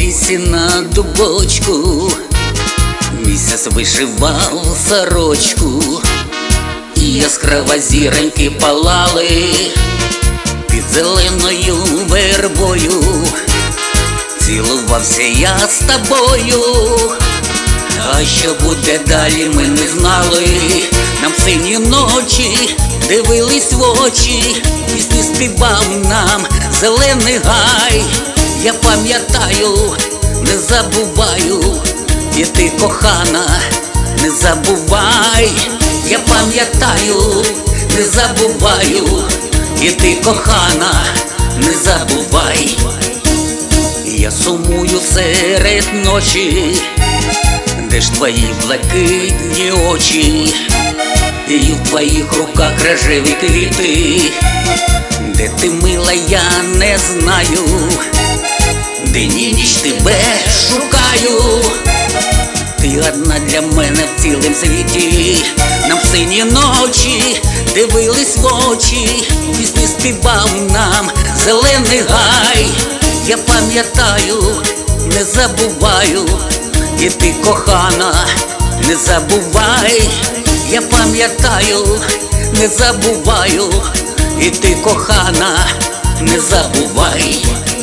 лісі на дубочку місяць вишивав сорочку, і яскраво зіроньки палали під зеленою вербою. Цілувався я з тобою, а що буде далі, ми не знали. Нам сині ночі дивились в очі, пісні співав нам зелений гай. Я пам'ятаю, не забуваю, і ти, кохана, не забувай. Я пам'ятаю, не забуваю, і ти, кохана, не забувай. Я сумую серед ночі, де ж твої блакитні очі, і в твоїх руках рожеві квіти. Де ти, мила, я не знаю, день і ніч тебе шукаю. Ти одна для мене в цілім світі. Нам в сині ночі дивились в очі, пісні співав нам зелений гай. Я пам'ятаю, не забуваю, і ти, кохана, не забувай. Я пам'ятаю, не забуваю, і ти, кохана, не забувай.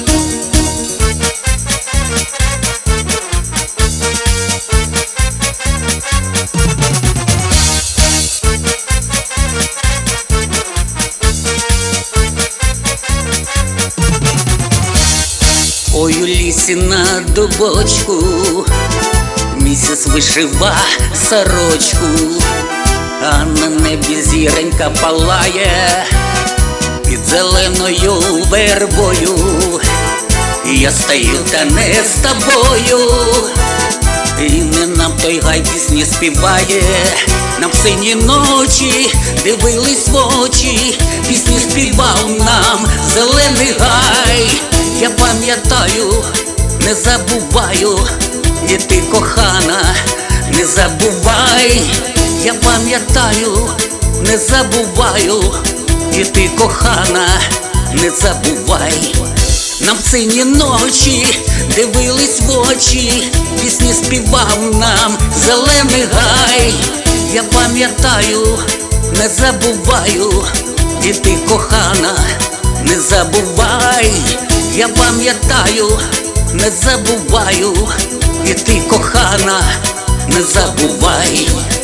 Ой, у лісі на дубочку місяць вишива сорочку, а на небі зіронька палає під зеленою вербою. І я стою та не з тобою, і не нам той гай пісні співає. Нам в сині ночі дивились в очі, пісні співав нам зелений гай. Я пам'ятаю, не забуваю, і ти, кохана, не забувай. Я пам'ятаю, не забуваю, і ти, кохана, не забувай. Нам в сині ночі дивились в очі, пісні співав нам зелений гай. Я пам'ятаю, не забуваю, і ти, кохана, не забувай. Я пам'ятаю, не забуваю, і ти, кохана, не забувай.